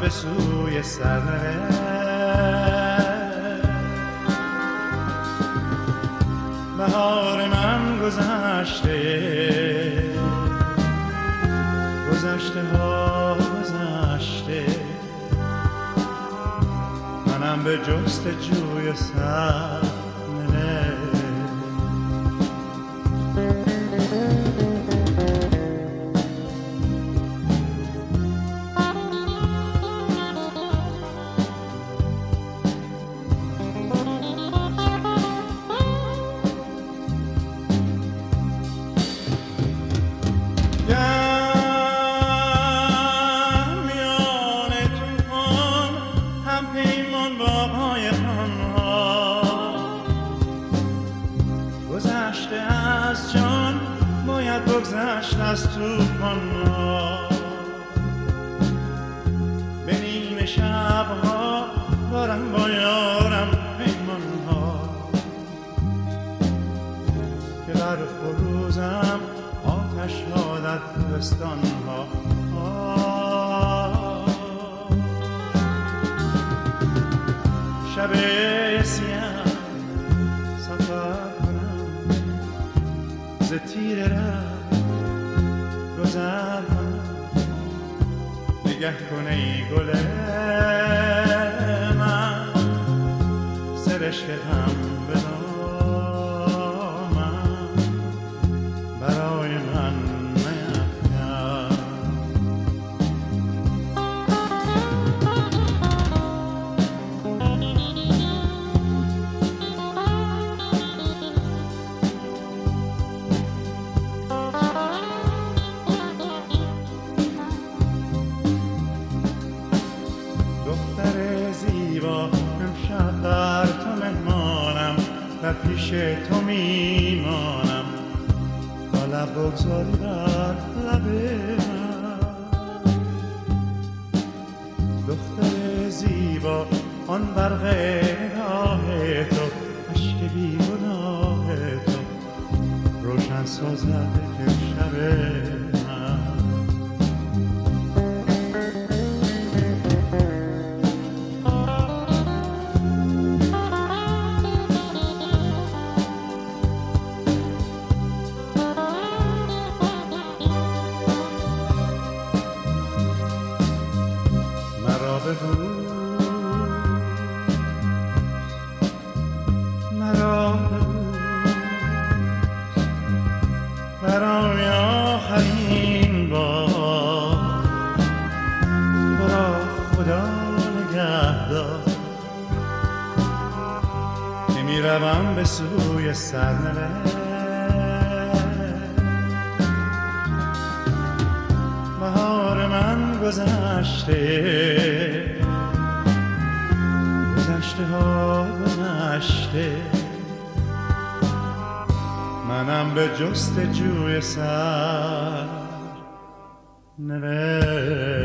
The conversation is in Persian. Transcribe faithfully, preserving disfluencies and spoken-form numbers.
به سوی سرنوشت. بهار من گذشته، گذشته ها گذشته، منم به جستجوی سرنوشت. بگذشت از طوفان ها، به نیمه شبها دارم با یارم پیمان ها، که بر فروزم آتش ها در کوهستان ها. شب سیاه سفر کنم ز تیر ره گذر کنم، نگه کن ای گل من سرشک هم به دامن، برای من نیفکن. در پیش تو میمانم تا لب بگذاری بر لب من. دختر زیبا آن برق نگاه تو، عشق بی گناه تو روشن سازد امشب من. مرا ببوس برای آخرین بار، تو را خدا نگه دار که می روم به سوی سرنوشت. بهار من گذشته، گذشته ها گذشته، منم به جستجوی سرنوشت.